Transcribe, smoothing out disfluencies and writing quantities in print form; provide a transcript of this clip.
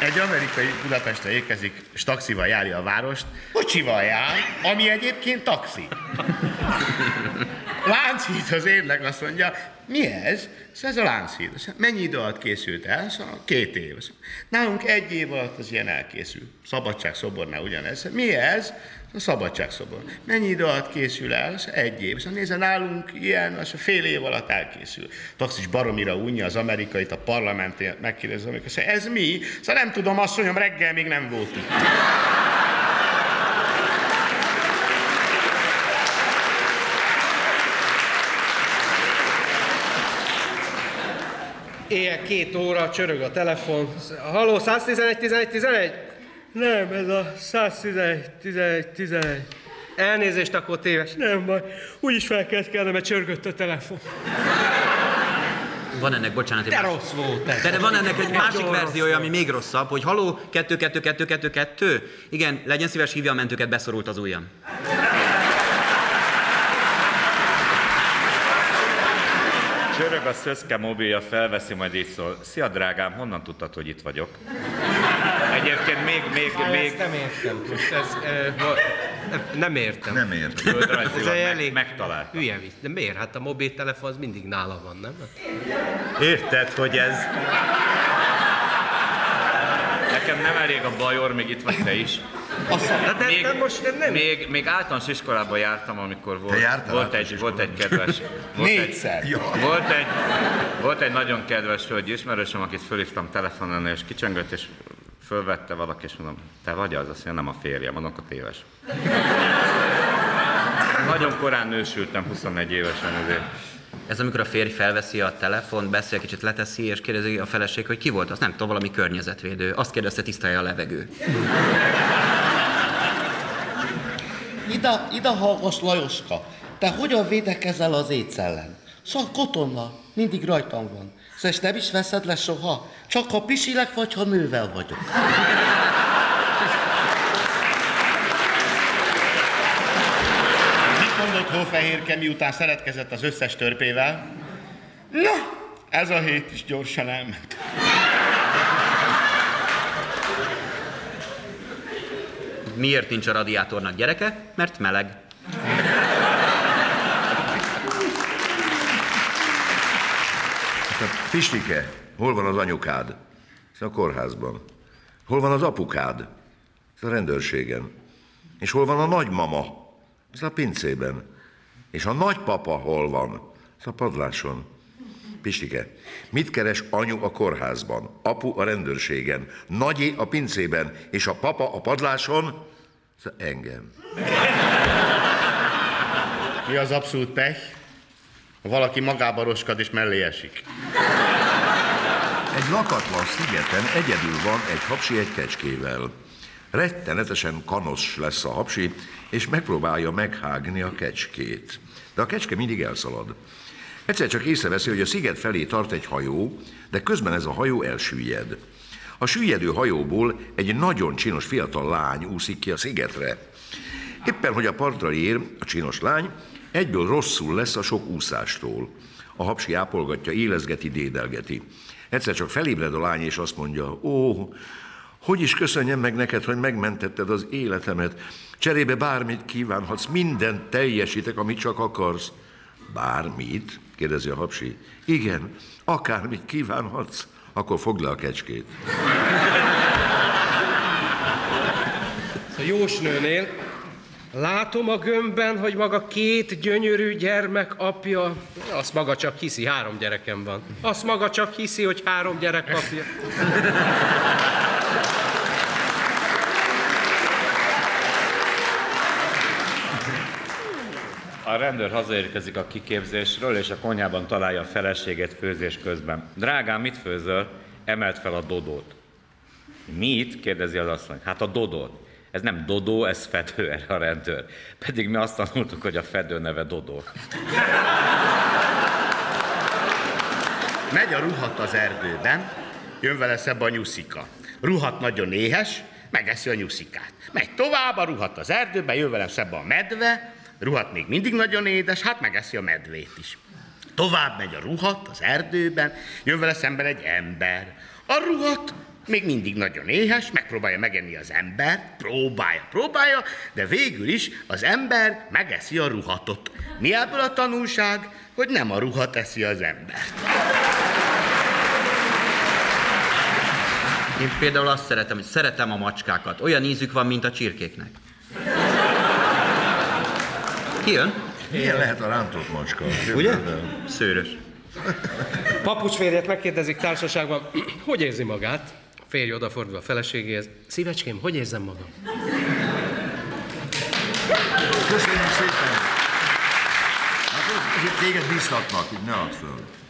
Egy amerikai Budapestre érkezik, és taxival járja a várost, kocsival jár, ami egyébként taxi. Lánchíd az érnek azt mondja, mi ez? Szóval ez a Lánchíd. Mennyi idő alatt készült el? Szóval 2 év. Nálunk 1 év alatt az ilyen elkészül. Szabadságszobornál ugyanez. Mi ez? A Szabadságszobor. Mennyi idő alatt készül el? 1 év. Szóval nézze, nálunk ilyen, az fél év alatt elkészül. Taxis baromira unja az amerikait, a parlamentét megkérdezi, amikor szóval ez mi? Szóval nem tudom, asszonyom, reggel még nem volt itt. Éjjel 2 óra, csörög a telefon. Halló, 111, 11, 11? Nem, ez a 111, 11, 11. Elnézést, akkor téves. Nem baj, úgyis fel kellett kelnem, mert csörgött a telefon. Van ennek, bocsánat, de rossz volt. De van ennek egy másik verziója, ami még rosszabb, hogy halló, 2, 2, 2, 2, 2. Igen, legyen szíves, hívja a mentőket, beszorult az ujjam. Csörög a szöszke mobilja, felveszi, majd így szól. Szia, drágám, honnan tudtad, hogy itt vagyok? Egyébként még... Ezt nem értem. Nem értem. Nem értem. Földrajzilag megtalált. Hülye vicc. De miért? Hát a mobiltelefon az mindig nála van, nem? Érted, hogy ez... Nekem nem elég a bajor, még itt vagy te is. Még általános iskolában jártam, amikor volt egy kedves... Volt egy nagyon kedves hölgy ismerősöm, akit fölhívtam telefonon, és kicsöngött, és fölvette valaki, és mondom, te vagy az? Azt mondja, nem a férjem, mondom, akkor téves. Nagyon korán nősültem, 21 évesen azért. Ez amikor a férj felveszi a telefont, beszél, kicsit leteszi, és kérdezi a feleség, hogy ki volt, az nem tudom, valami környezetvédő. Azt kérdezte, tisztálja a levegő. Ide hallgass, Lajoska, te hogyan védekezel az AIDS ellen? Szóval kotonna, mindig rajtam van. Szóval és nem is veszed le soha? Csak ha pisilek, vagy ha nővel vagyok. Mit mondott Hófehérke, miután szeretkezett az összes törpével? Na, ez a hét is gyorsan elment. Miért nincs a radiátornak gyereke? Mert meleg. Pistike, hol van az anyukád? A kórházban. Hol van az apukád? A rendőrségen. És hol van a nagymama? A pincében. És a nagypapa hol van? A padláson. Pistike, mit keres anyu a kórházban, apu a rendőrségen, nagyi a pincében, és a papa a padláson? Engem. Mi az abszolút pech? Ha valaki magába roskad és mellé esik. Egy lakatlan szigeten egyedül van egy hapsi egy kecskével. Rettenetesen kanosz lesz a hapsi, és megpróbálja meghágni a kecskét. De a kecske mindig elszalad. Egyszer csak észreveszi, hogy a sziget felé tart egy hajó, de közben ez a hajó elsüllyed. A süllyedő hajóból egy nagyon csinos fiatal lány úszik ki a szigetre. Éppen, hogy a partra ér a csinos lány, egyből rosszul lesz a sok úszástól. A hapsi ápolgatja, élezgeti, dédelgeti. Egyszer csak felébred a lány, és azt mondja, ó, hogy is köszönjem meg neked, hogy megmentetted az életemet. Cserébe bármit kívánhatsz, mindent teljesítek, amit csak akarsz. Bármit? Kérdezi a hapsi. Igen, akármit kívánhatsz. Akkor fogd le a kecskét. A jósnőnél látom a gömbben, hogy maga 2 gyönyörű gyermek apja. Azt maga csak hiszi, 3 gyerekem van. Azt maga csak hiszi, hogy 3 gyerek apja. A rendőr hazaérkezik a kiképzésről, és a konyhában találja a feleségét főzés közben. Drágám, mit főzöl? Emelt fel a dodót. Mit? Kérdezi az asszony. Hát a dodót. Ez nem Dodó, ez Fedő, erre a rendőr. Pedig mi azt tanultuk, hogy a Fedő neve Dodó. Megy a ruhat az erdőben, jön vele szembe a nyuszika. Ruhat nagyon éhes, megeszi a nyuszikát. Megy tovább, a ruhat az erdőben, jön vele szembe a medve, ruhat még mindig nagyon édes, hát megeszi a medvét is. Tovább megy a ruhat az erdőben, jön vele szemben egy ember. A ruhat még mindig nagyon éhes, megpróbálja megenni az ember, próbálja, de végül is az ember megeszi a ruhatot. Mi ebből a tanulság? Hogy nem a ruha teszi az embert. Én például azt szeretem, hogy szeretem a macskákat. Olyan ízük van, mint a csirkéknek. Ki jön? Milyen lehet a rántott macska? Ugye? Szőrös. Papucsférjet megkérdezik társaságban, hogy érzi magát? Férj odafordul a feleségéhez. Szívecském, hogy érzem magam? Köszönjük szépen! Hát téged bíztatnak, így ne add föl.